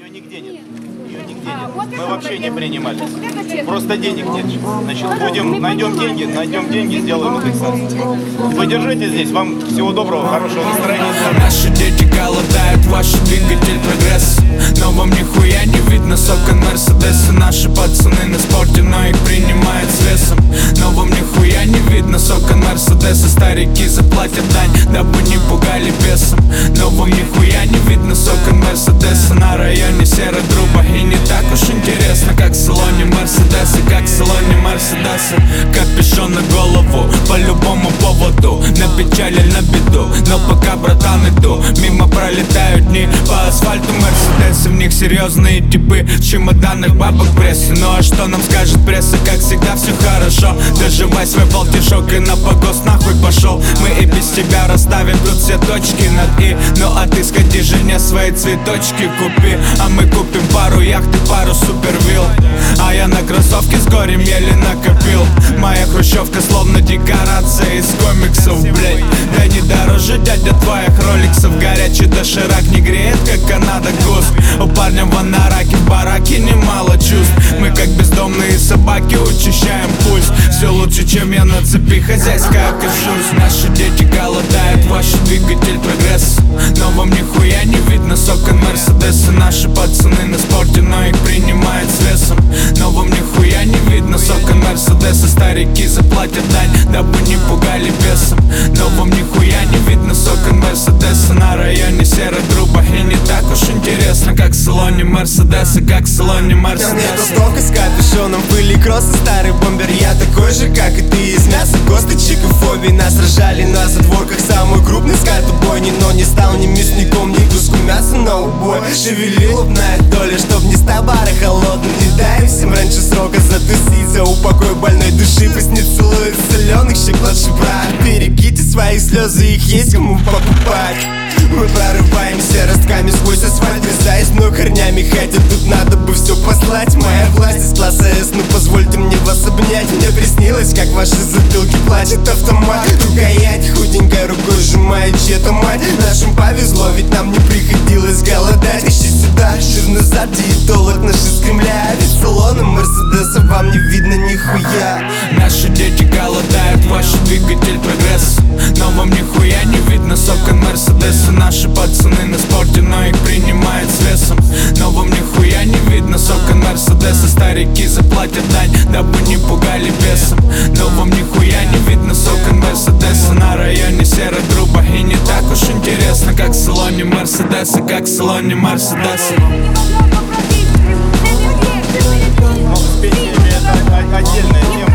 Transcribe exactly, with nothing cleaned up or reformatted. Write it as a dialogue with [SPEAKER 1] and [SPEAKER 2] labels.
[SPEAKER 1] Ее нигде нет. Ее нигде нет. Мы вообще не принимали. Просто денег нет. Значит, будем, найдем деньги, найдем деньги, сделаем индексацию. Вы держите здесь. Вам всего доброго, хорошего настроения.
[SPEAKER 2] Наши дети голодают, ваш двигатель прогресс. Но вам нихуя не видно с окон Мерседеса. Наши пацаны на спорте, но их принимают с весом. Но вам нихуя не видно с окон Мерседеса. Старики заплатят дань, дабы не пугали бесом. Но вам нихуя не видно с окон Мерседеса. На районе серой грубо и не так уж интересно, как в салоне Мерседеса, как в салоне Мерседеса. Капюшон на голову по любому поводу, на печаль или на беду. Но пока, братан, иду, мимо пролетают дни по асфальту Мерседеса. В них серьезные типы, в чемоданах бабок прессы. Ну а что нам скажет пресса, как всегда все хорошо. Доживай свой полтишок и на погост нахуй пошел. Мы и без тебя расставим тут все точки над и. Ну а ты сходи жене свои цветочки купи. А мы купим пару яхт и пару супервилл. А я на кроссовки с горем еле накопил. Моя хрущевка словно декорация из комиксов, блять. Да не дороже, дядя, твоих роликсов. Горячий доширак не греет, как Канада гус. У парня в анараке в бараке немало чувств. Мы как бездомные собаки учащаем пульс. Все лучше, чем я на цепи хозяйская кашусь. Наши дети голодают, ваш двигатель прогресс. Но вам нихуя не видно с окон Мерседеса. Наши пацаны на спорте, но их принимают с весом. Но вам нихуя не видно с окон Мерседеса. Старики заплатят дань, дабы не пугали бесом. Но вам нихуя не видно с окон Мерседеса. На районе серой грубо и не так уж интересно, как в салоне Мерседеса, как в салоне Мерседеса.
[SPEAKER 3] Мне толстовка с капюшоном, пыли кроссы, старый бомбер. Я такой же, как и ты, из мяса, косточек и фобий. Нас рожали на задворках самый крупный скартобойни. Но не стал ни мясником, ни куску мяса на убой. Шевелил лобная доля, чтоб не стал бары холодным. Не дай всем раньше срока затусить, за упокой больной души. Пусть не целует соленых щек младший брат. Берегите свои слезы, их есть кому покупать. Мы прорываемся ростками сквозь асфальт, врезаясь, но корнями. Хотя тут надо бы все послать. Моя власть из класса С, ну позвольте мне вас обнять. Мне приснилось, как ваши затылки плачет автомат. Рукоять худенькой рукой сжимает чья-то мать. Нашим повезло, ведь нам не приходилось голодать. Ищи сюда, жир назад, диетолог наш из Кремля. Ведь салона Мерседеса вам не видно нихуя.
[SPEAKER 2] Наши дети голодают, ваш двигатель прогресс. Но вам нихуя не видно с окон Мерседеса. Наши пацаны на спорте, но их принимают с весом. Но вам нихуя не видно с окон Мерседеса. Старики заплатят дань, дабы не пугали бесом. Но вам нихуя не видно с окон Мерседеса. На районе серой грубо и не так уж интересно, как в салоне Мерседеса, как в салоне Мерседеса.
[SPEAKER 1] Ну, с песнями это отдельная тема.